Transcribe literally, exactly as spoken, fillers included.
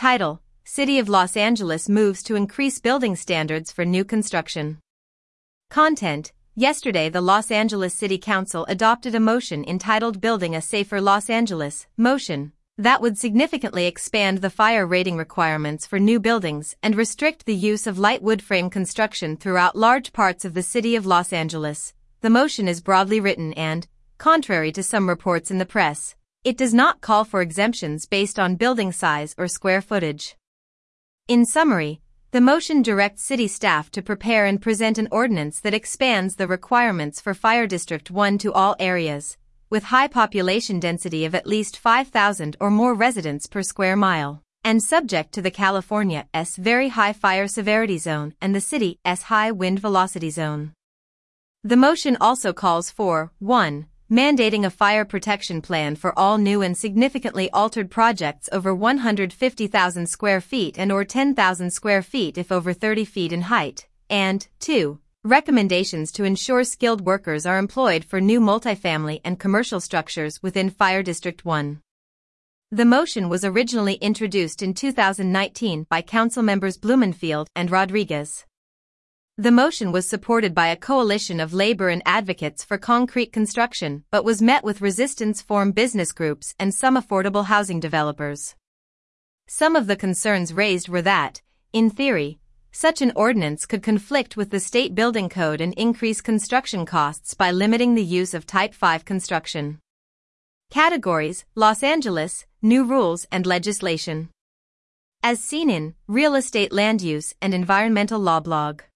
Title: City of Los Angeles moves to increase building standards for new construction. Content: Yesterday the Los Angeles City Council adopted a motion entitled Building a Safer Los Angeles motion that would significantly expand the fire rating requirements for new buildings and restrict the use of light wood frame construction throughout large parts of the city of Los Angeles. The motion is broadly written and, contrary to some reports in the press, it does not call for exemptions based on building size or square footage. In summary, the motion directs city staff to prepare and present an ordinance that expands the requirements for Fire District one to all areas, with high population density of at least five thousand or more residents per square mile, and subject to the California's Very High Fire Severity Zone and the city's High Wind Velocity Zone. The motion also calls for, one mandating a fire protection plan for all new and significantly altered projects over one hundred fifty thousand square feet and or ten thousand square feet if over thirty feet in height, and, two recommendations to ensure skilled workers are employed for new multifamily and commercial structures within Fire District one. The motion was originally introduced in two thousand nineteen by Council members Blumenfield and Rodriguez. The motion was supported by a coalition of labor and advocates for concrete construction but was met with resistance from business groups and some affordable housing developers. Some of the concerns raised were that, in theory, such an ordinance could conflict with the state building code and increase construction costs by limiting the use of Type five construction. Categories: Los Angeles, New Rules and Legislation. As seen in Real Estate Land Use and Environmental Law blog.